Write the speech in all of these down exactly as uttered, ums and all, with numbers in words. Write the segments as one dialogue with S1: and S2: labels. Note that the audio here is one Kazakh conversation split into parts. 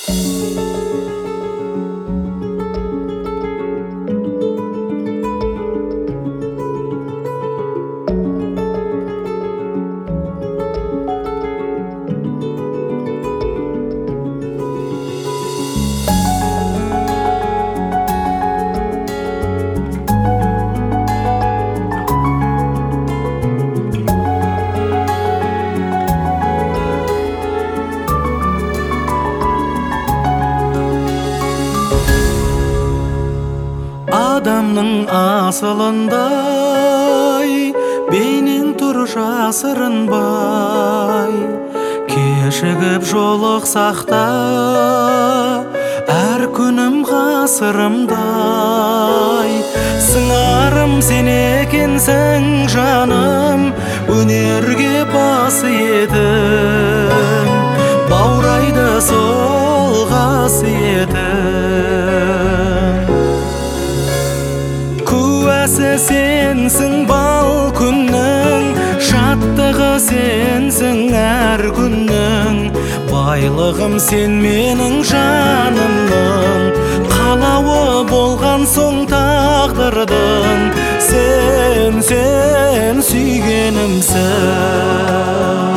S1: Адамның асылындай бейнең тұр жасырынбай, кешігіп жолықсақ та әр күнім ғасырымдай. Сыңарым сен екенсің жаным, өнерге бас етім, баурайды сол қасиетім. Куәсі сенсің бал күннің, шаттығы сенсің әр күннің. Байлығым сен менің жанымның, қалауы болған соң тағдырдың. Сен, сен сүйгенімсің.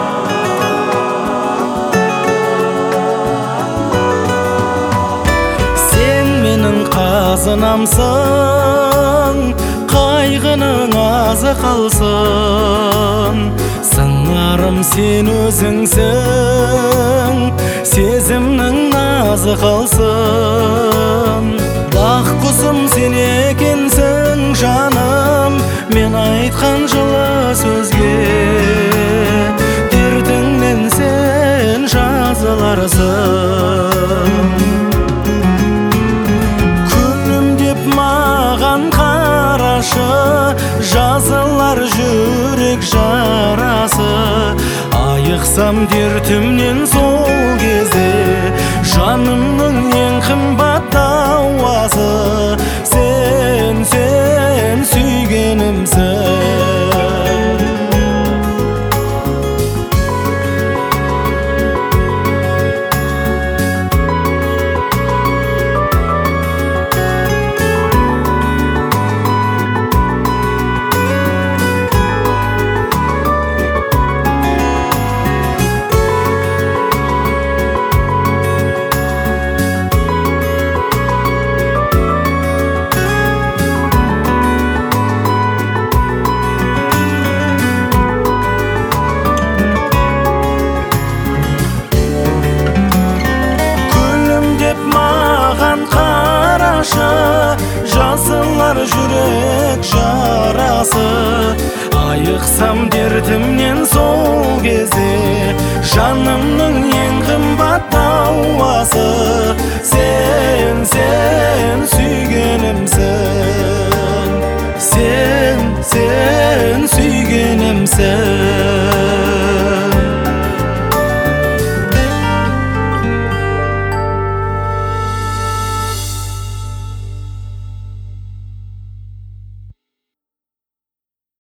S1: Сен менің қазынамсың, қайғының азы қалсын. Сыңарым сен өзіңсің, сезімнің назы қалсын. Бақ құсым сен екенсің жаным, мен айтқан жылы сөзге дертіңнен сен жазыларсың. Күнім деп маған қарашы, жазылар жүрек жарасы. Айықсам дертімнен сол кезде, жанымның ең қымбат дауасы. Сен, сен сүйгенімсің. Жазылар жүрек жарасы. Айықсам дертімнен сол кезде, жанымның ең қымбат дауасы. Сен, сен